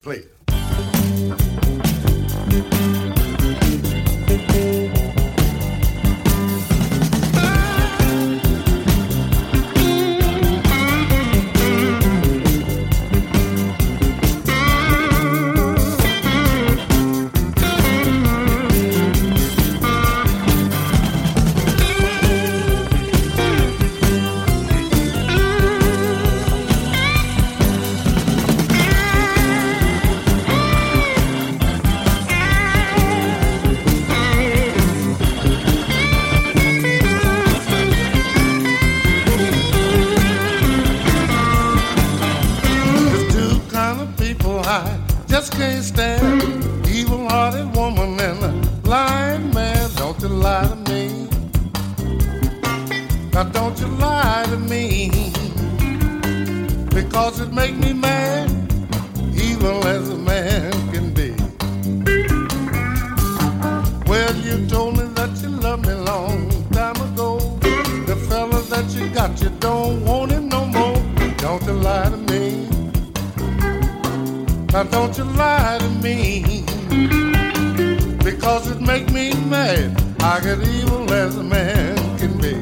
Play it. Just can't stand evil-hearted woman and a lying man. Don't you lie to me. Now don't you lie to me, because it make me mad, evil as a man can be. Well, you told me that you loved me long time ago. The fella that you got, you don't want him no more. Don't you lie to me. Now don't you lie to me, because it make me mad. I get evil as a man can be.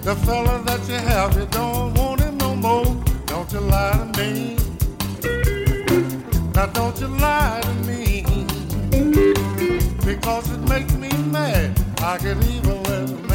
The fella that you have, you don't want him no more. Don't you lie to me. Now don't you lie to me. Because it makes me mad. I get even with